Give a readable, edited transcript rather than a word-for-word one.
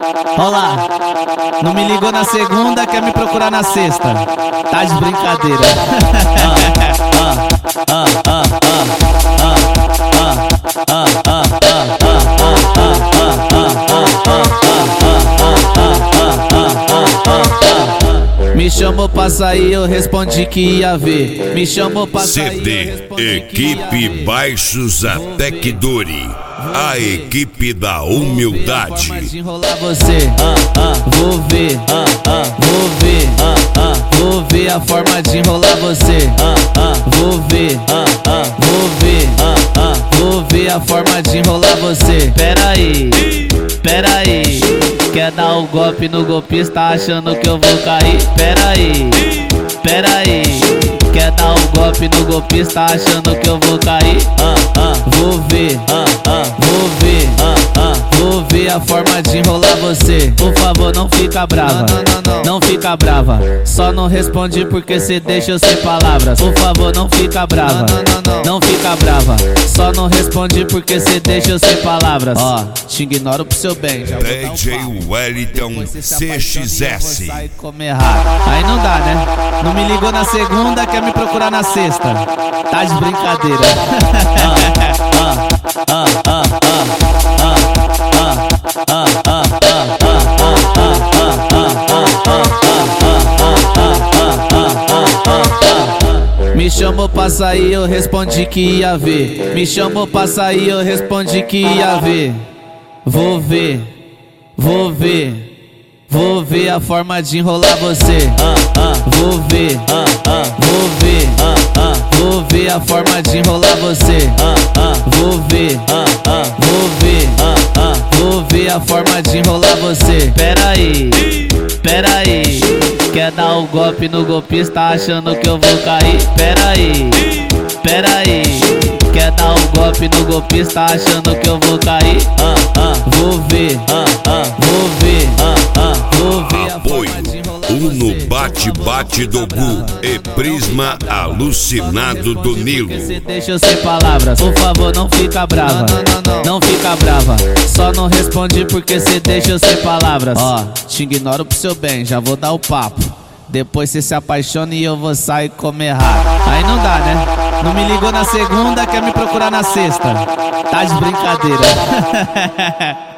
Olá, não me ligou na segunda, quer me procurar na sexta. Tá de brincadeira. Me chamou pra sair, eu respondi que ia ver. Me chamou pra sair, CD Equipe Baixos até que dure. A equipe da humildade. Enrolar você, vou ver, vou ver, vou ver a forma de enrolar você. Vou ver, vou ver, vou ver a forma de enrolar você. Pera aí, quer dar o golpe no golpista achando que eu vou cair? Pera aí, quer dar o golpe no golpista achando que eu vou cair? Vou ver, vou ver a forma de enrolar você. Por favor, não fica brava, não fica brava. Só não responde porque cê deixa eu sem palavras. Por favor, não fica brava, não fica brava. Só não responde porque cê deixa eu sem palavras. Ó, te ignoro pro seu bem. DJ Wellington CXS. Aí não dá, né? Não me ligou na segunda, quer me procurar na sexta. Tá de brincadeira. Me chamou pra sair, eu respondi que ia ver. Me chamou pra sair, eu respondi que ia ver. Vou ver, vou ver, vou ver a forma de enrolar você. Vou ver, vou ver, vou ver a forma de enrolar você. Vou ver, vou ver, vou ver a forma de enrolar você. Pera aí, quer dar o golpe no golpista achando que eu vou cair? Pera aí, quer dar o golpe no golpista achando que eu vou cair? Vou ver, vou ver, vou ver a Apoio forma de enrolar Uno você. Bate-Bate do Gu e Prisma Alucinado do Nilo. Você deixa eu sem palavras. Por favor, não fica brava, não fica brava. Só não responde porque cê deixa eu sem palavras. Ó, te ignoro pro seu bem, já vou dar o papo. Depois cê se apaixona e eu vou sair comer rato. Aí não dá, né? Não me ligou na segunda, quer me procurar na sexta. Tá de brincadeira.